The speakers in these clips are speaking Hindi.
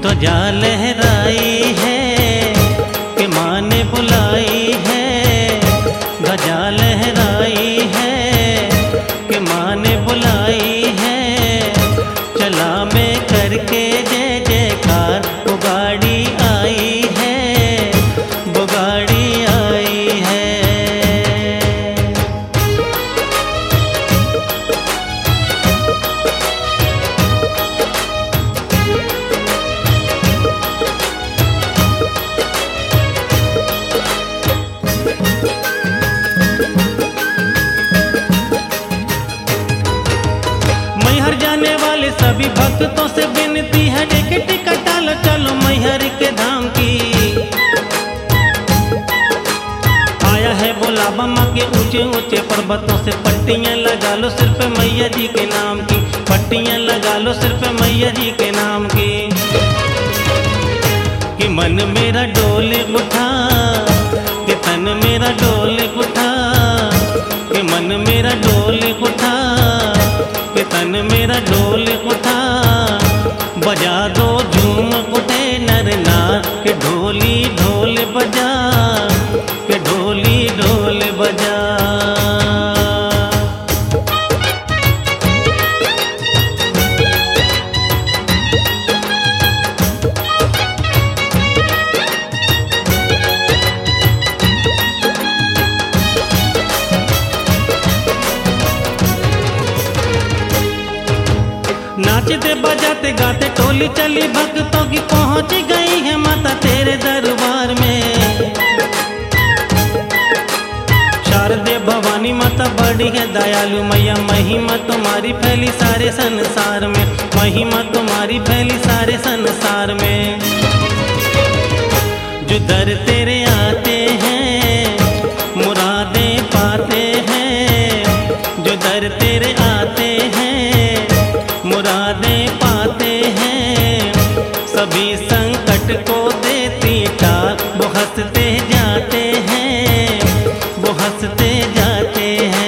ध्वजा लहराई है कि माँ ने बुलाई है, ध्वजा लहराई है कि माँ ने बुलाई है। चला मैं करके जय जयकार, वो गाड़ी आई है, वो गाड़ी आई है। मैहर जाने वाले सभी भक्तों से विनती है, टिकट कटा लो चलो मैहर के धाम की। आया है बुलावा माँ के ऊंचे ऊंचे पर्वतों से, पट्टियां लगा लो सिर पे मैया जी के नाम की, पट्टियां लगा लो सिर पे मैया जी के नाम की। कि मन मेरा डोले उठा, कि तन मेरा डोले उठा, कि मन मेरा डोले उठा, कि तन मेरा डोले उठा। बजा दो झूम उठे नर नार, के ढोली ढोल बजा, के ढोली ढोल बजा। नाचते बजाते गाते टोली चली भक्तों की, पहुंच गई है माता तेरे दरबार में। शारदे भवानी माता बड़ी है दयालु मैया, महिमा तुम्हारी फैली सारे संसार में, महिमा तुम्हारी फैली सारे संसार में। जो दर तेरे आते हैं मुरादें पाते हैं, जो दर तेरे आते हैं मुरादें पाते हैं। सभी संकट को देती टाल, वो हंसते जाते हैं, वो हंसते जाते हैं।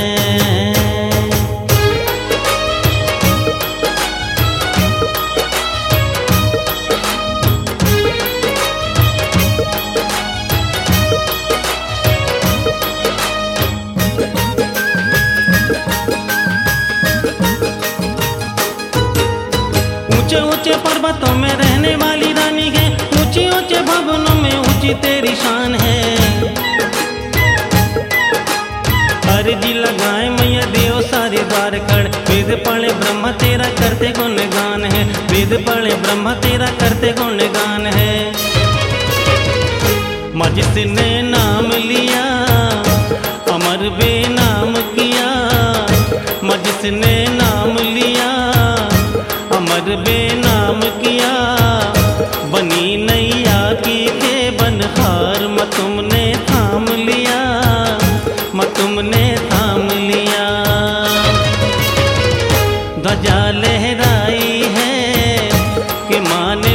ऊंचे ऊंचे पर्वतों में रहने वाली रानी है, ऊंचे ऊंचे भवनों में ऊंची तेरी शान है। अर्जी लगाए मैया देव सारे द्वार खड़, वेद पढ़े ब्रह्म तेरा करते गुणगान है, वेद पढ़े ब्रह्म तेरा करते गुणगान है। माँ जिसने नाम लिया अमर बेनाम किया, माँ जिसने नाम लिया अमर बेनाम किया। बनी नैया की के बनहार, माँ तुमने थाम लिया, माँ तुमने थाम लिया। ध्वजा लहराई है कि माँ ने